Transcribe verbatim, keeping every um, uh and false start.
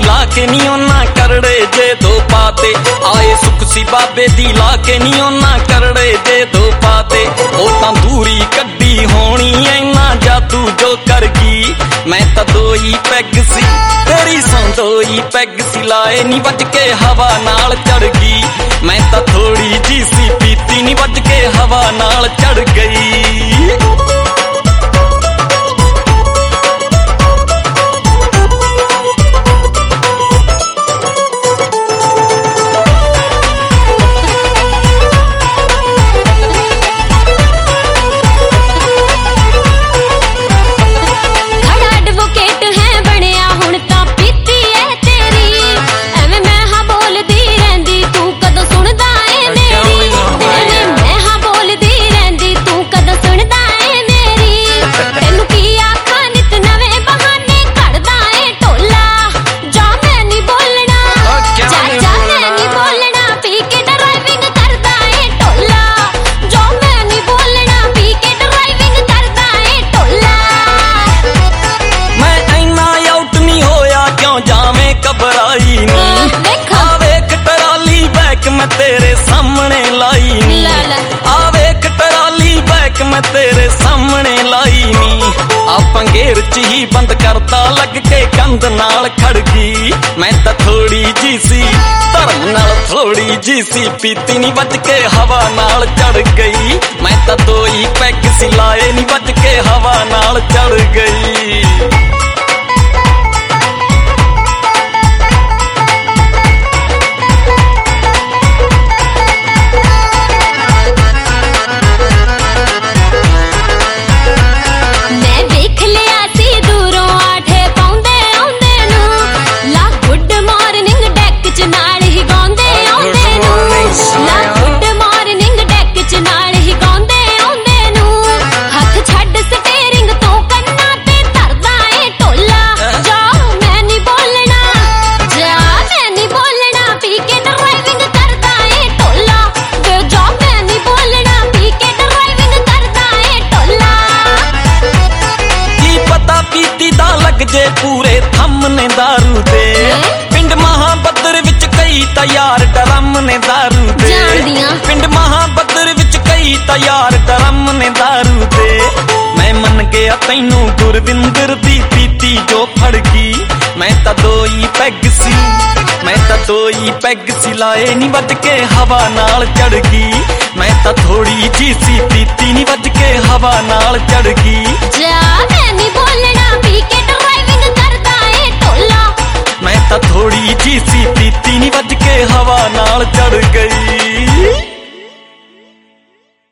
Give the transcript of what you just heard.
ला के नी ओना करड़े जे दो पाते आए सुख सी बाबे दी ला के नी ओना करड़े जे दो पाते ओ तां दूरी कड्डी होनी ऐना जादू जो कर गई मैं तां दो ही पैग सी तेरी सौ दो ही पैग सी लाए नी बज के हवा नाल चढ़ गई मैं तां थोड़ी जी सी पीती नी बज के हवा नाल चढ़ गई। मैं तेरे सामने लाई नी आ वेख टराली बैक मैं तेरे सामने लाई नी आपां घेर च ही बंद करता लग के कंध नाल खड़ गई मैं तां थोड़ी जी सी धर्म नाल थोड़ी जी सी पीती नी बच के हवा नाल चढ़ गई मैं तां दो ही पैग सी लाए नी बच के हवा नाल चढ़ गई। जे पूरे थमने दारू दे पिंड महाबद्र विच कई तैयार डरम ने दारू दे पिंड महाबद्र विच कई तैयार डरम ने दारू दे मैं मन गया तैनू गुरविंदर दी पीती जो फड़ गई मैं तां दो ही पैग सी मैं तां दो ही पैग सी लाए नी बज के हवा नाल चढ़ गई मैं तां थोड़ी जी सी पीती नी बज के हवा नाल चढ़ गई जा मैं नहीं बोलना पी के ड्राइविंग करदा है टोला मैं तां थोड़ी जी सी पीती नी बज के हवा नाल चढ़ गई।